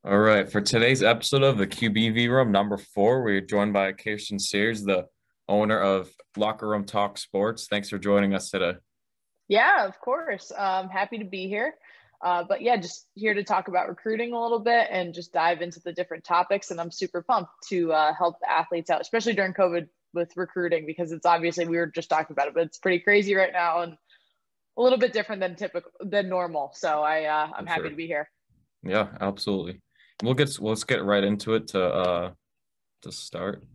All right, for today's episode of the QBV Room, number four, we're joined by Kirsten Sears, the owner of Locker Room Talk Sports. Thanks for joining us today. Yeah, of course. Happy to be here. But yeah, just here to talk about recruiting a little bit and just dive into the different topics. And I'm super pumped to help athletes out, especially during COVID with recruiting, because it's obviously we were just talking about it, but it's pretty crazy right now and a little bit different than normal. So I'm For happy sure. to be here. Yeah, absolutely. Let's get right into it to start.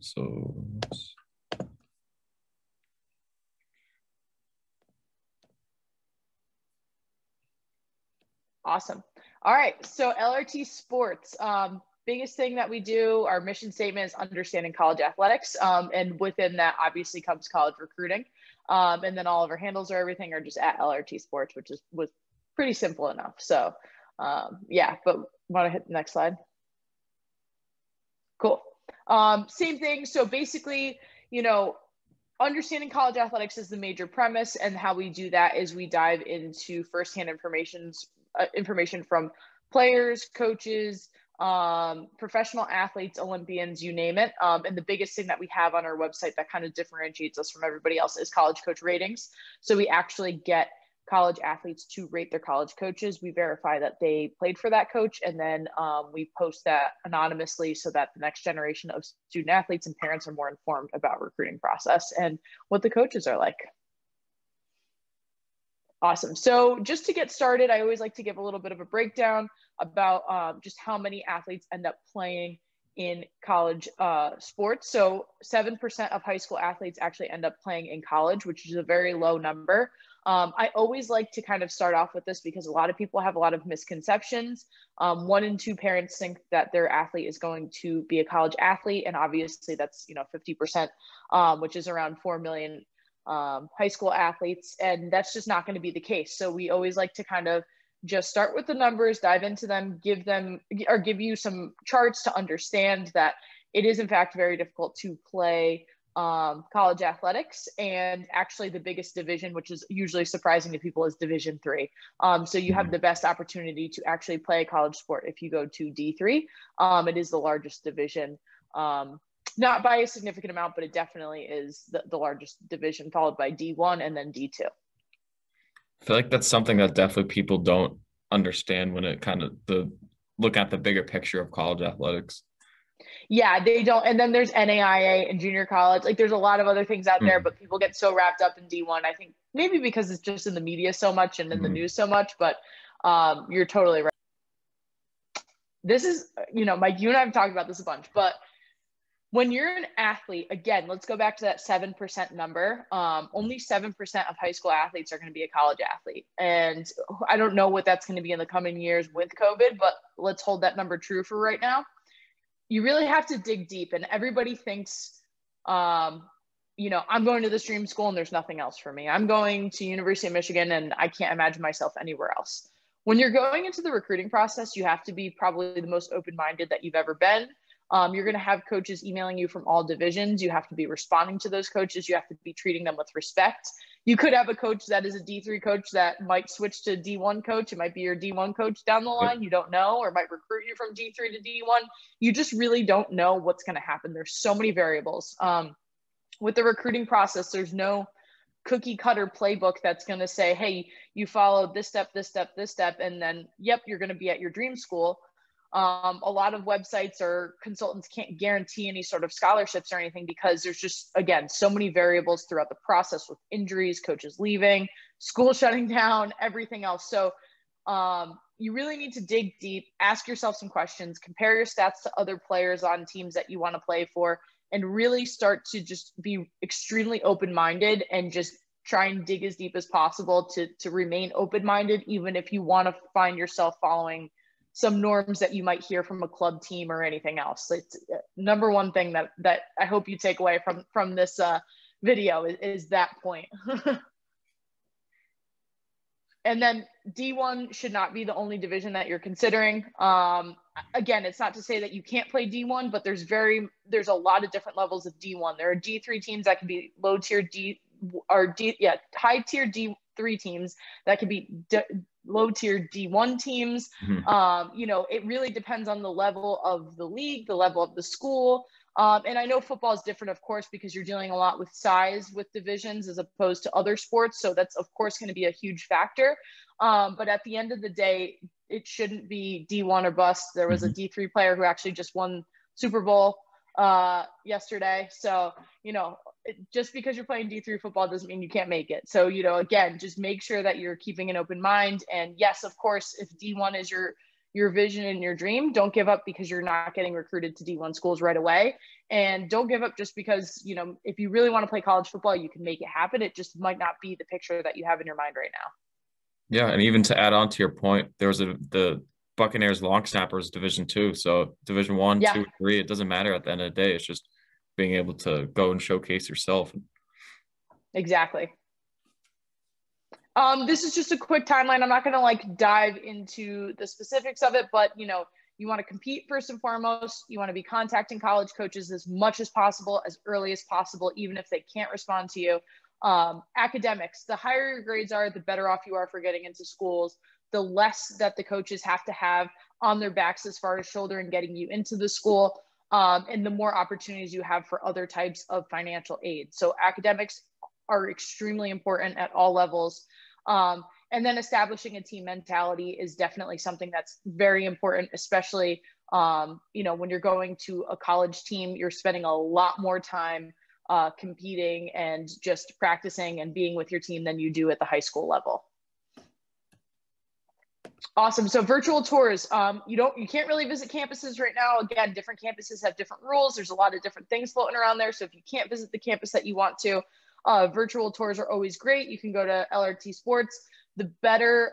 Awesome. All right. So LRT Sports, biggest thing that we do, our mission statement is understanding college athletics. And within that obviously comes college recruiting. And then all of our handles or everything are just at LRT Sports, was pretty simple enough. So yeah, but want to hit the next slide? Cool. Same thing. So basically, understanding college athletics is the major premise, and how we do that is we dive into firsthand information from players, coaches, professional athletes, Olympians, you name it. And the biggest thing that we have on our website that kind of differentiates us from everybody else is college coach ratings. So we actually get college athletes to rate their college coaches. We verify that they played for that coach, and then we post that anonymously so that the next generation of student athletes and parents are more informed about recruiting process and what the coaches are like. Awesome. So just to get started, I always like to give a little bit of a breakdown about just how many athletes end up playing in college sports. So 7% of high school athletes actually end up playing in college, which is a very low number. I always like to kind of start off with this because a lot of people have a lot of misconceptions. 1 in 2 parents think that their athlete is going to be a college athlete. And obviously that's, 50%, which is around 4 million high school athletes. And that's just not going to be the case. So we always like to kind of just start with the numbers, dive into them, give you some charts to understand that it is in fact very difficult to play college athletics. And actually the biggest division, which is usually surprising to people, is Division III. So you have the best opportunity to actually play a college sport if you go to D3. It is the largest division, not by a significant amount, but it definitely is the largest division, followed by D1 and then D2. I feel like that's something that definitely people don't understand when it kind of the look at the bigger picture of college athletics. Yeah, they don't. And then there's NAIA and junior college. Like there's a lot of other things out there, Mhm. but people get so wrapped up in D1. I think maybe because it's just in the media so much and in the Mhm. news so much, but you're totally right. This is, Mike, you and I have talked about this a bunch, but when you're an athlete, again, let's go back to that 7% number. Only 7% of high school athletes are going to be a college athlete. And I don't know what that's going to be in the coming years with COVID, but let's hold that number true for right now. You really have to dig deep, and everybody thinks, I'm going to this dream school and there's nothing else for me. I'm going to University of Michigan and I can't imagine myself anywhere else. When you're going into the recruiting process, you have to be probably the most open-minded that you've ever been. You're going to have coaches emailing you from all divisions. You have to be responding to those coaches. You have to be treating them with respect. You could have a coach that is a D3 coach that might switch to D1 coach. It might be your D1 coach down the Yep. line. You don't know, or might recruit you from D3 to D1. You just really don't know what's going to happen. There's so many variables. With the recruiting process, there's no cookie cutter playbook that's going to say, hey, you follow this step, this step, this step, and then, yep, you're going to be at your dream school. A lot of websites or consultants can't guarantee any sort of scholarships or anything because there's just, again, so many variables throughout the process with injuries, coaches leaving, school shutting down, everything else. So you really need to dig deep, ask yourself some questions, compare your stats to other players on teams that you want to play for, and really start to just be extremely open-minded and just try and dig as deep as possible to remain open-minded, even if you want to find yourself following some norms that you might hear from a club team or anything else. It's number one thing that I hope you take away from this video is that point. And then D1 should not be the only division that you're considering. Again, it's not to say that you can't play D1, but there's a lot of different levels of D1. There are D3 teams that can be high tier D3 teams that can be low tier D1 teams. Mhm. You know, it really depends on the level of the league, the level of the school. And I know football is different, of course, because you're dealing a lot with size with divisions as opposed to other sports. So that's, of course, going to be a huge factor. But at the end of the day, it shouldn't be D1 or bust. There was a Mhm. D3 player who actually just won Super Bowl yesterday. So, you know, just because you're playing D3 football doesn't mean you can't make it. So, you know, again, just make sure that you're keeping an open mind. And yes, of course, if D1 is your vision and your dream, don't give up because you're not getting recruited to D1 schools right away. And don't give up just because, you know, if you really want to play college football, you can make it happen. It just might not be the picture that you have in your mind right now. Yeah, and even to add on to your point, there was the Buccaneers long snappers Division 2. So Division 1, Yeah, 2, 3, it doesn't matter at the end of the day. It's just being able to go and showcase yourself. exactly. This is just a quick timeline. I'm not going to like dive into the specifics of it, but you know, you want to compete first and foremost. You want to be contacting college coaches as much as possible, as early as possible, even if they can't respond to you. Academics, the higher your grades are, the better off you are for getting into schools. The less that the coaches have to have on their backs as far as shouldering getting you into the school, and the more opportunities you have for other types of financial aid. So academics are extremely important at all levels. And then establishing a team mentality is definitely something that's very important, especially, you know, when you're going to a college team, you're spending a lot more time competing and just practicing and being with your team than you do at the high school level. Awesome. So virtual tours, you can't really visit campuses right now. Again, different campuses have different rules. There's a lot of different things floating around there. So if you can't visit the campus that you want to, virtual tours are always great. You can go to LRT Sports. The better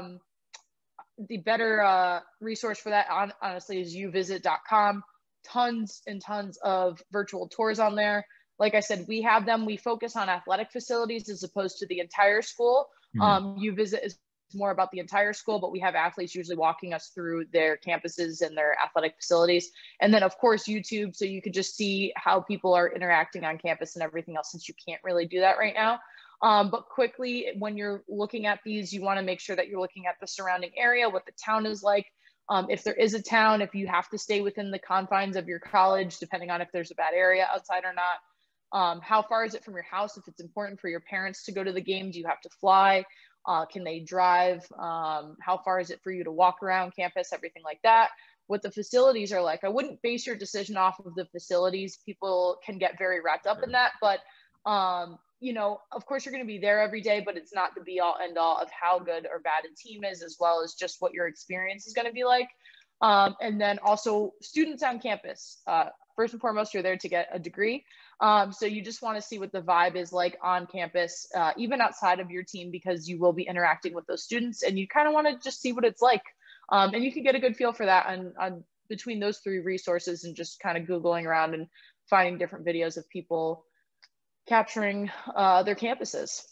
resource for that, honestly, is uvisit.com. Tons and tons of virtual tours on there. Like I said, we have them. We focus on athletic facilities as opposed to the entire school. Mhm. UVisit is more about the entire school, but we have athletes usually walking us through their campuses and their athletic facilities. And then, of course, YouTube, so you could just see how people are interacting on campus and everything else, since you can't really do that right now. But quickly, when you're looking at these, you want to make sure that you're looking at the surrounding area, what the town is like. If there is a town, if you have to stay within the confines of your college, depending on if there's a bad area outside or not. How far is it from your house? If it's important for your parents to go to the game, do you have to fly? Can they drive? How far is it for you to walk around campus? Everything like that. What the facilities are like. I wouldn't base your decision off of the facilities. People can get very wrapped up in that, but you know, of course you're going to be there every day, but it's not the be all end all of how good or bad a team is, as well as just what your experience is going to be like. And then also students on campus. First and foremost, you're there to get a degree. So you just want to see what the vibe is like on campus, even outside of your team, because you will be interacting with those students and you kind of want to just see what it's like. And you can get a good feel for that on between those three resources and just kind of Googling around and finding different videos of people capturing their campuses.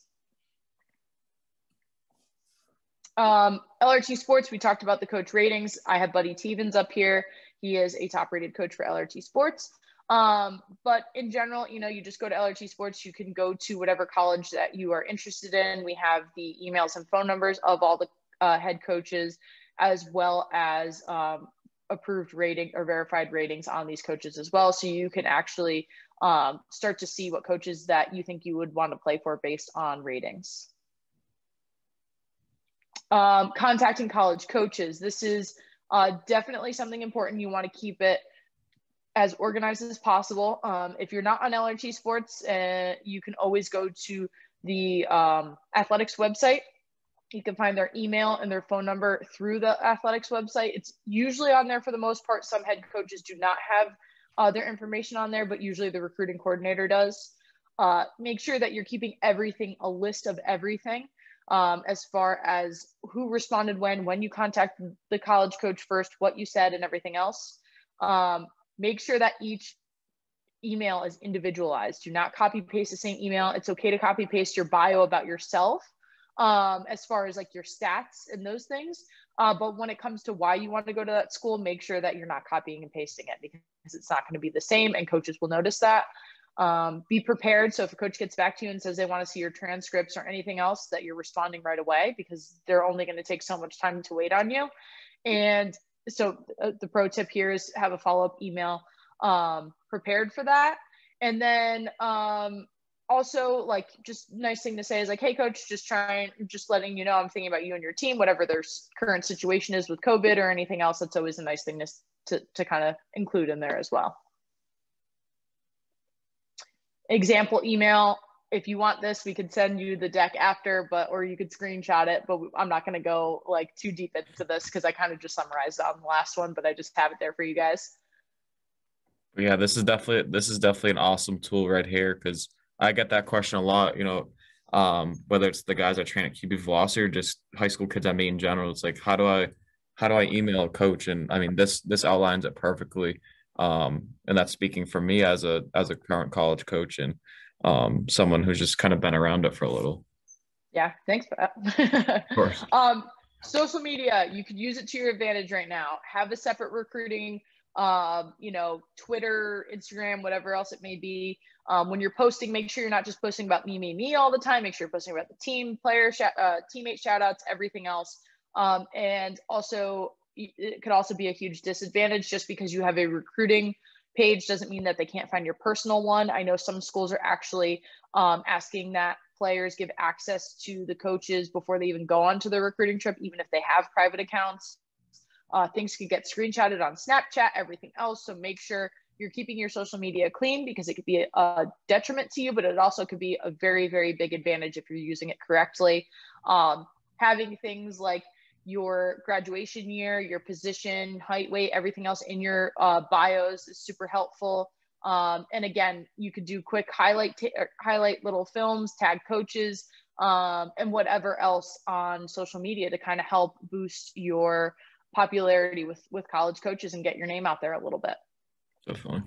LRT Sports, we talked about the coach ratings. I have Buddy Tevens up here. He is a top rated coach for LRT Sports. But in general, you know, you just go to LRT Sports. You can go to whatever college that you are interested in. We have the emails and phone numbers of all the head coaches, as well as approved rating or verified ratings on these coaches as well. So you can actually start to see what coaches that you think you would want to play for based on ratings. Contacting college coaches. This is definitely something important. You want to keep it as organized as possible. If you're not on LRT Sports, you can always go to the athletics website. You can find their email and their phone number through the athletics website. It's usually on there for the most part. Some head coaches do not have their information on there, but usually the recruiting coordinator does. Make sure that you're keeping everything, a list of everything, as far as who responded when you contacted the college coach first, what you said, and everything else. Make sure that each email is individualized. Do not copy paste the same email. It's okay to copy paste your bio about yourself, as far as like your stats and those things. But when it comes to why you want to go to that school, make sure that you're not copying and pasting it, because it's not going to be the same and coaches will notice that. Be prepared. So if a coach gets back to you and says they want to see your transcripts or anything else, that you're responding right away, because they're only going to take so much time to wait on you. And so the pro tip here is have a follow-up email prepared for that. And then also, like, just nice thing to say is like, hey coach, just letting you know I'm thinking about you and your team, whatever their current situation is with COVID or anything else. That's always a nice thing to kind of include in there as well. Example email, if you want this, we could send you the deck after, or you could screenshot it, but I'm not going to go like too deep into this because I kind of just summarized it on the last one, but I just have it there for you guys. Yeah, this is definitely an awesome tool right here, because I get that question a lot, whether it's the guys that train at QB Velocity or just high school kids I meet in general. It's like, how do I email a coach? And I mean, this outlines it perfectly. And that's speaking for me as a current college coach and someone who's just kind of been around it for a little. Yeah, thanks for that. Of course. Social media, you could use it to your advantage right now. Have a separate recruiting, Twitter, Instagram, whatever else it may be. When you're posting, make sure you're not just posting about me all the time. Make sure you're posting about the team, player, teammate shout outs, everything else. And also, it could also be a huge disadvantage. Just because you have a recruiting page doesn't mean that they can't find your personal one. I know some schools are actually asking that players give access to the coaches before they even go on to the recruiting trip, even if they have private accounts. Things could get screenshotted on Snapchat, everything else. So make sure you're keeping your social media clean, because it could be a detriment to you, but it also could be a very, very big advantage if you're using it correctly. Having things like your graduation year, your position, height, weight, everything else in your bios is super helpful. And again, you could do quick highlight little films, tag coaches, and whatever else on social media to kind of help boost your popularity with college coaches and get your name out there a little bit. Definitely.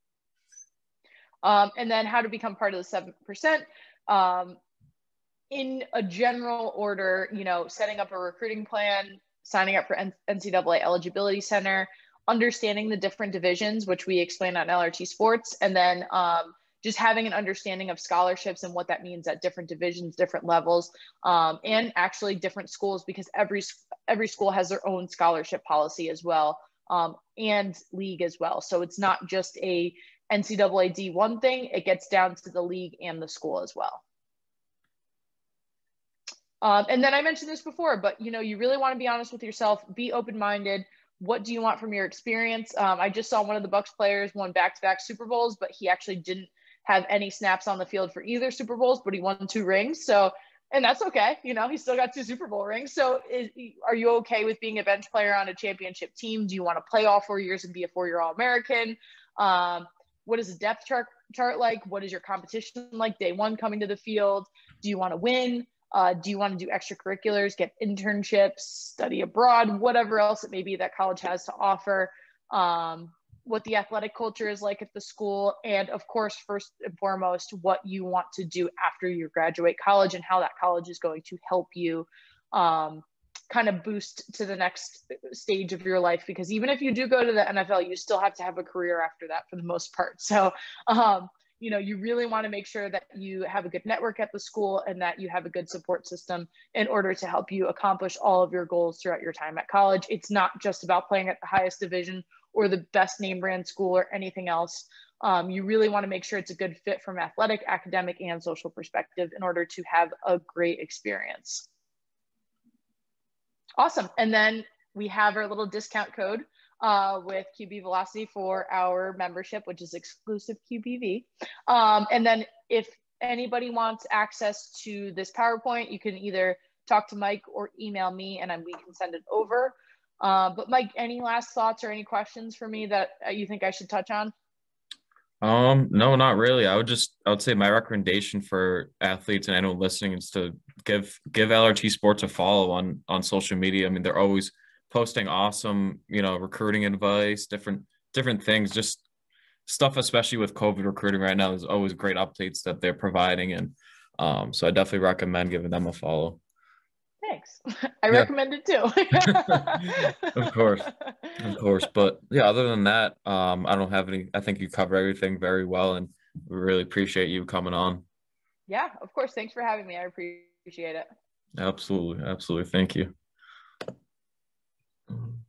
And then how to become part of the 7%. In a general order, setting up a recruiting plan, signing up for NCAA Eligibility Center, understanding the different divisions, which we explain on LRT Sports, and then just having an understanding of scholarships and what that means at different divisions, different levels, and actually different schools, because every school has their own scholarship policy as well, and league as well. So it's not just a NCAA D1 thing, it gets down to the league and the school as well. And then I mentioned this before, but you really want to be honest with yourself, be open-minded. What do you want from your experience? I just saw one of the Bucks players won back-to-back Super Bowls, but he actually didn't have any snaps on the field for either Super Bowls, but he won 2 rings. So, and that's okay. He still got 2 Super Bowl rings. So are you okay with being a bench player on a championship team? Do you want to play all 4 years and be a 4-year All-American? What is the depth chart like? What is your competition like day one coming to the field? Do you want to win? Do you want to do extracurriculars, get internships, study abroad, whatever else it may be that college has to offer, what the athletic culture is like at the school, and of course, first and foremost, what you want to do after you graduate college and how that college is going to help you kind of boost to the next stage of your life. Because even if you do go to the NFL, you still have to have a career after that for the most part. So, you really want to make sure that you have a good network at the school and that you have a good support system in order to help you accomplish all of your goals throughout your time at college. It's not just about playing at the highest division or the best name brand school or anything else. You really want to make sure it's a good fit from athletic, academic, and social perspective in order to have a great experience. Awesome. And then we have our little discount code with QB Velocity for our membership, which is exclusive QBV. And then if anybody wants access to this PowerPoint, you can either talk to Mike or email me and we can send it over. But Mike, any last thoughts or any questions for me that you think I should touch on? No, not really. I would say my recommendation for athletes and anyone listening is to give LRT Sports a follow on social media. I mean, they're always posting awesome, recruiting advice, different things, just stuff, especially with COVID recruiting right now. There's always great updates that they're providing. And so I definitely recommend giving them a follow. Thanks. I recommend it too. Of course. But yeah, other than that, I don't have any. I think you cover everything very well. And We really appreciate you coming on. Yeah, of course. Thanks for having me. I appreciate it. Absolutely. Absolutely. Thank you.